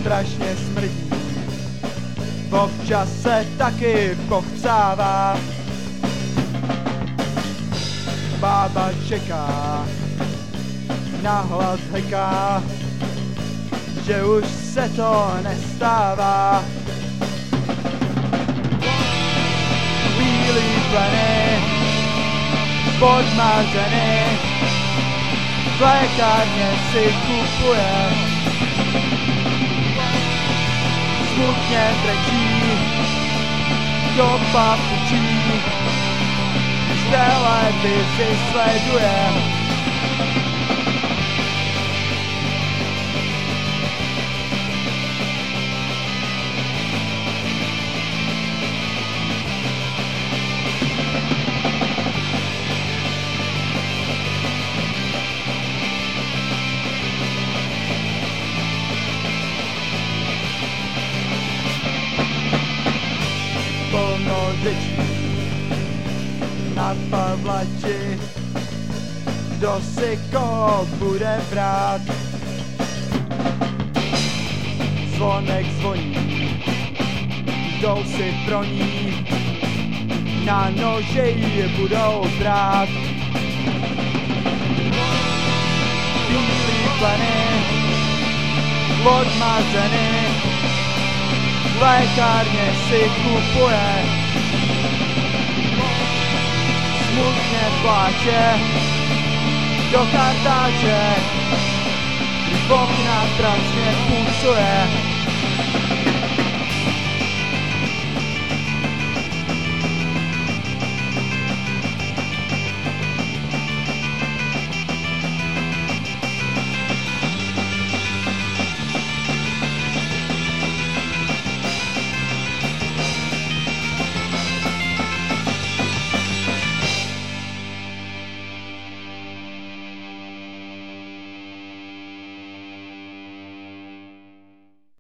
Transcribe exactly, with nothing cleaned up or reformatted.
strašně smrdí, občas se taky pochcává. Bába čeká, nahlas heká, že už se to nestává. Bílý pleny, podmařeny, v lékárně si kupuje. Smutně brečí, do papučí, v televizi sleduje. Plno řečí na Pavlači, kdo si koho bude brát. Zvonek zvoní, jdou si pro ní, na nože ji budou brát. Bílý pleny, odmazeny, v lékárně si kupuje. Smutně pláče do kartáče, když v okna transně pulsuje.